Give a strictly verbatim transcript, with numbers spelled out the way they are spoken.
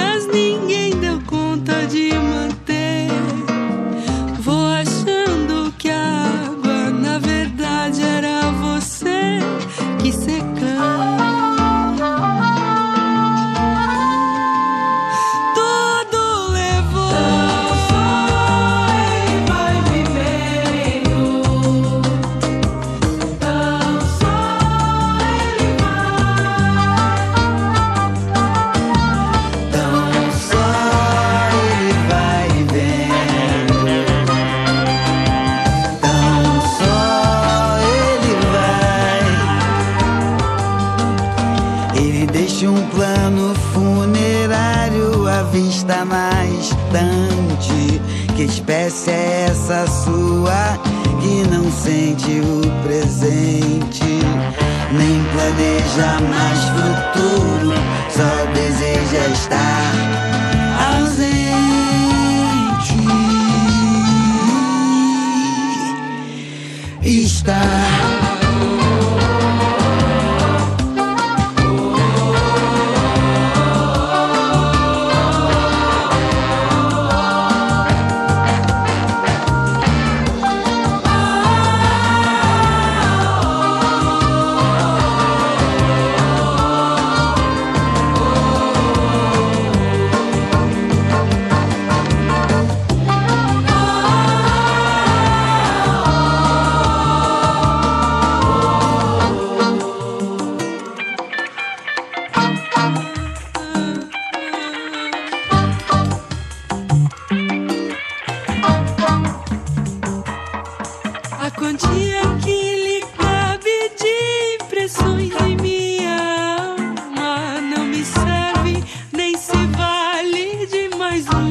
mas ninguém deu conta de manter. Vou achando que a água, na verdade, era você que secando. Tudo levou. Um plano funerário à vista na estante. Que espécie é essa sua que não sente o presente, nem planeja mais futuro, só deseja estar ausente? Estar a quantia que lhe cabe de impressões em minha alma não me serve, nem se vale de mais um.